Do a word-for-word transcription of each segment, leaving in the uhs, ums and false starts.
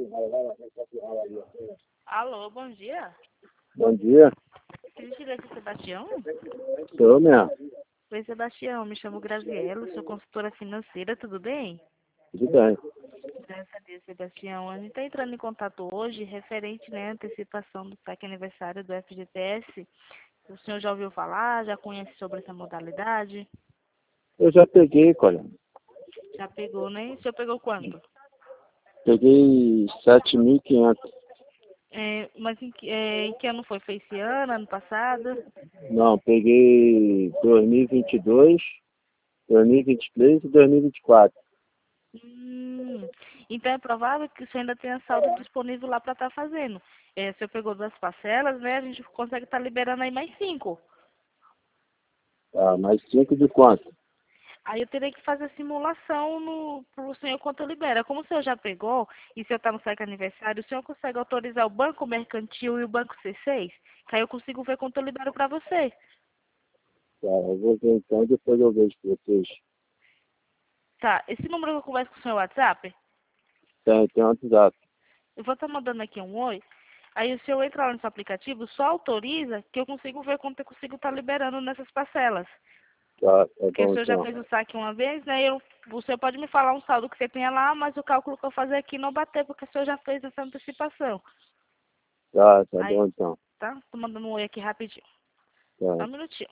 Alô, bom dia. Bom dia, Gentileza, Sebastião? sou mesmo. Oi, Sebastião, me chamo Graziella, sou consultora financeira, tudo bem? Tudo bem. Graças a Deus, Sebastião. A gente está entrando em contato hoje referente, né, à antecipação do saque aniversário do F G T S. O senhor já ouviu falar, já conhece sobre essa modalidade? Eu já peguei, Colin. Já pegou, né? O senhor pegou quanto? Peguei sete mil e quinhentos. É, mas em que, é, em que ano foi? Foi esse ano, ano passado? Não, peguei dois mil e vinte e dois, dois mil e vinte e três e dois mil e vinte e quatro. Hum, então é provável que o senhor ainda tenha saldo disponível lá para estar fazendo. É, o senhor pegou duas parcelas, né? A gente consegue estar liberando aí mais cinco. Tá, mais cinco de quanto? Aí eu teria que fazer a simulação no, pro senhor quanto libera. Como o senhor já pegou e o senhor está no saque aniversário, o senhor consegue autorizar o Banco Mercantil e o Banco C seis? Que aí eu consigo ver quanto eu libero para você. Tá, eu vou ver então, depois eu vejo com vocês. Tá, esse número que eu converso com o seu WhatsApp, Tem, tem um WhatsApp. eu vou estar mandando aqui um oi. Aí o senhor entra lá no seu aplicativo, só autoriza que eu consigo ver quanto eu consigo estar liberando nessas parcelas. Tá, tá Porque o bom senhor já então. fez o saque uma vez, né? Eu, o senhor pode me falar um saldo que você tenha lá, mas o cálculo que eu fazer aqui não bater, porque o senhor já fez essa antecipação. Tá, tá Aí, bom então. tá? Tô mandando um oi aqui rapidinho. Só Tá. um minutinho.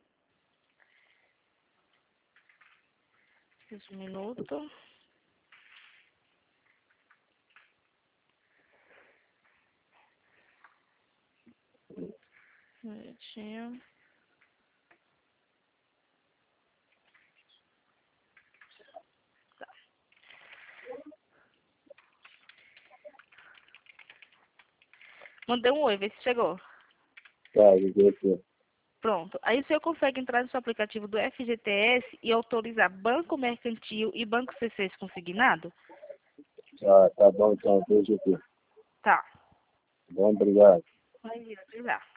Um minuto. Um minutinho. Mandei um oi, vê se chegou. Tá, liguei aqui. Pronto. Aí o senhor consegue entrar no seu aplicativo do F G T S e autorizar Banco Mercantil e Banco C seis consignado? Tá, tá bom então, vejo aqui. Tá. Bom, obrigado. Vai vir, já.